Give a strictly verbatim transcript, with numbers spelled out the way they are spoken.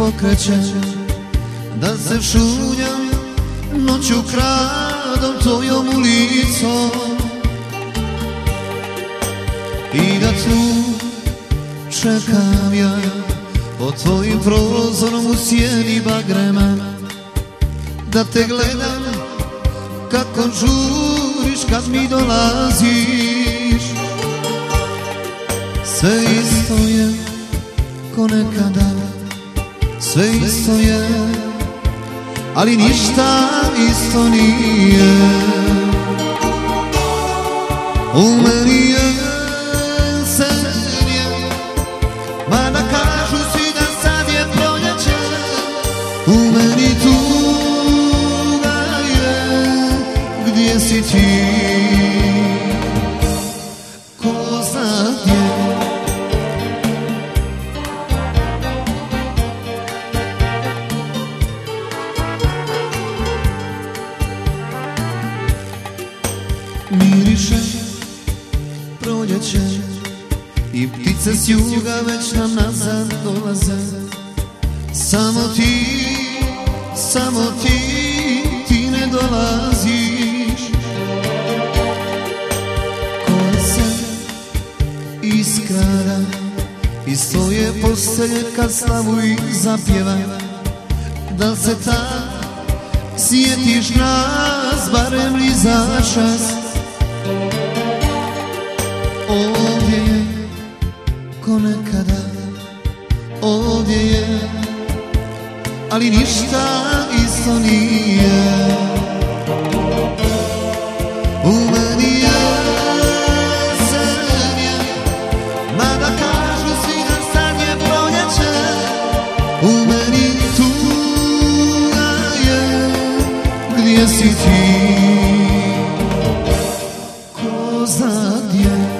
pokreće, da se šunjam noću kradom tvojom ulicom i da tu čekam ja pod tvojim prozorom u sjeni bagrema, da te gledam kako žuriš kad mi dolaziš. Sve isto je ko nekada, sve isto je, ali ništa isto nije. U meni je sen je, mada kažu svi da sad je proljeće. U meni tuga je, gdje si ti, ko zna gdje. Miriše proljeće i ptice s juga već nam nazad dolaze. Samo ti, samo ti, ti ne dolaziš. Koja se iskara iz tvoje postelje kad slavu i zapjeva, da se ta sjetiš nas barem li za čas. Ovdje je ko nekada, ovdje je, ali ništa isto nije. U meni je sen je, mada kažu svi da sad je proljeće. U meni tuga je, gdje si ti, ko zna gdje.